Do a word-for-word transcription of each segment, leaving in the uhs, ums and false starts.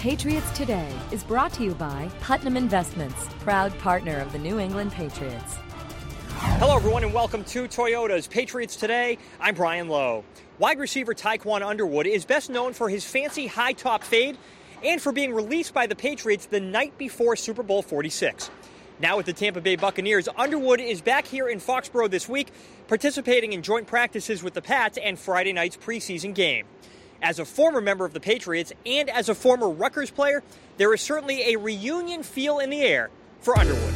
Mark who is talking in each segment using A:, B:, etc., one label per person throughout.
A: Patriots Today is brought to you by Putnam Investments, proud partner of the New England Patriots.
B: Hello, everyone, and welcome to Toyota's Patriots Today. I'm Brian Lowe. Wide receiver Tyquan Underwood is best known for his fancy high-top fade and for being released by the Patriots the night before Super Bowl forty-six. Now with the Tampa Bay Buccaneers, Underwood is back here in Foxborough this week, participating in joint practices with the Pats and Friday night's preseason game. As a former member of the Patriots and as a former Rutgers player, there is certainly a reunion feel in the air for Underwood.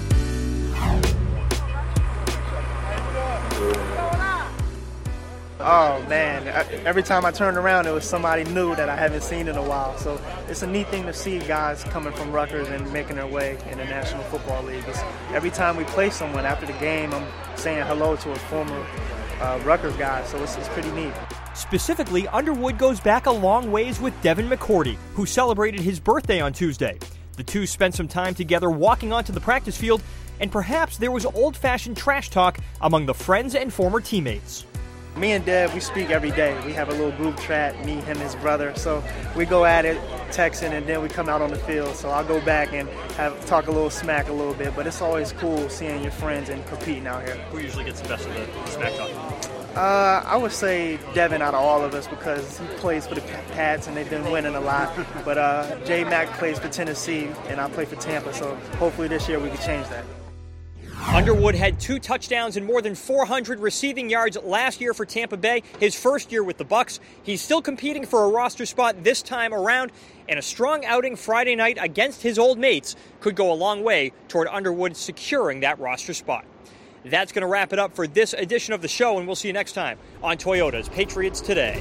C: Oh, man. Every time I turned around, it was somebody new that I haven't seen in a while. So it's a neat thing to see guys coming from Rutgers and making their way in the National Football League. It's, every time we play someone after the game, I'm saying hello to a former uh, Rutgers guy, so it's, it's pretty neat.
B: Specifically, Underwood goes back a long ways with Devin McCourty, who celebrated his birthday on Tuesday. The two spent some time together walking onto the practice field, and perhaps there was old-fashioned trash talk among the friends and former teammates.
C: Me and Dev, we speak every day. We have a little group chat, me, him, his brother. So we go at it, texting, and then we come out on the field. So I'll go back and have talk a little smack a little bit. But it's always cool seeing your friends and competing out here.
B: Who usually gets the best of the smack talk?
C: Uh, I would say Devin out of all of us because he plays for the Pats and they've been winning a lot. But uh, J Mac plays for Tennessee and I play for Tampa. So hopefully this year we can change that.
B: Underwood had two touchdowns and more than four hundred receiving yards last year for Tampa Bay, his first year with the Bucs. He's still competing for a roster spot this time around, and a strong outing Friday night against his old mates could go a long way toward Underwood securing that roster spot. That's going to wrap it up for this edition of the show, and we'll see you next time on Toyota's Patriots Today.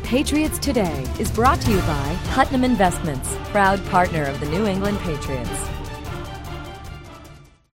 A: Patriots Today is brought to you by Putnam Investments, proud partner of the New England Patriots.